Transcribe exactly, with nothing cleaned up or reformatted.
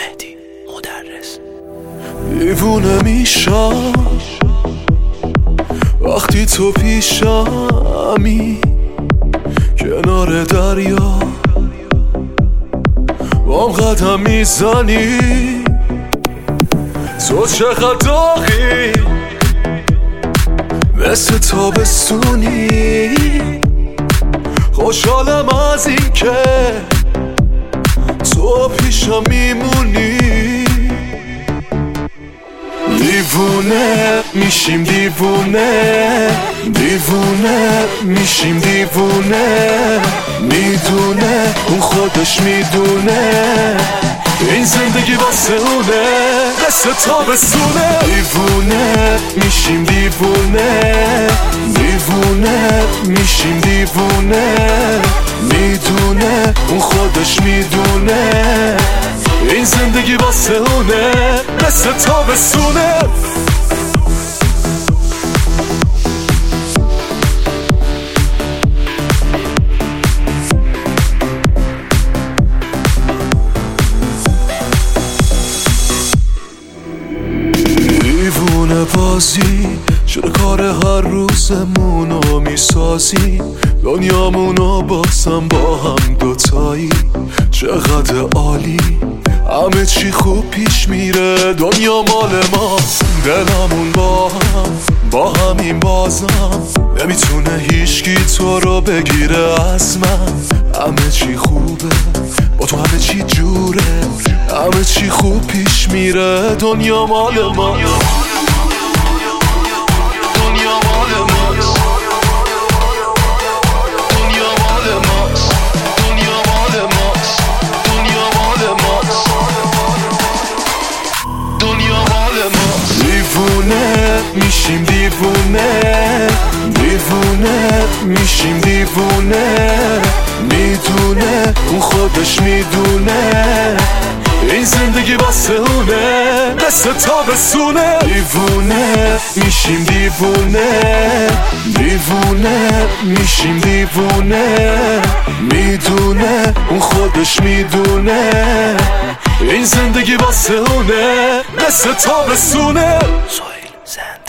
مهدی مدرس. دیوونه میشم وقتی تو پیشمی، کنار دریا بام قدم میزنی. تو چقدر داغی مثل تابستونی، خوشحالم از این که تو پیشم میمونی. دیوونه میشیم دیوونه، دیوونه میشیم دیوونه، میدونه اون خودش میدونه این زندگی واسه اونه قصه تابستونه. دیوونه میشیم دیوونه، دیوونه میشیم دیوونه، میدونه اون خودش میدونه این زندگی واسه اونه قصه تابستونه. دیوونه بازی شده کار هر روزمونو میسازی، دنیامونو بازم با هم دوتایی چقدر عالی، همه چی خوب پیش میره، دنیا مال ماست، دلمون با هم با همین بازم نمیتونه هیچکی تو رو بگیره از من. همه چی خوبه با تو، همه چی جوره، همه چی خوب پیش میره، دنیا مال ما، دنیا مال ماست، دنیا مال ماست، دنیا مال ماست، دنیا مال ماست، دنیا مال ماست. دیوونه میشیم دیوونه، دیوونه میشیم دیوونه، میدونه اون خودش میدونه این زندگی واسه اونه قصه تابستونه. دیوونه میشیم دیوونه، دیوونه میشیم دیوونه، میدونه اون خودش میدونه این زندگی واسه اونه قصه تابستونه. سویل زن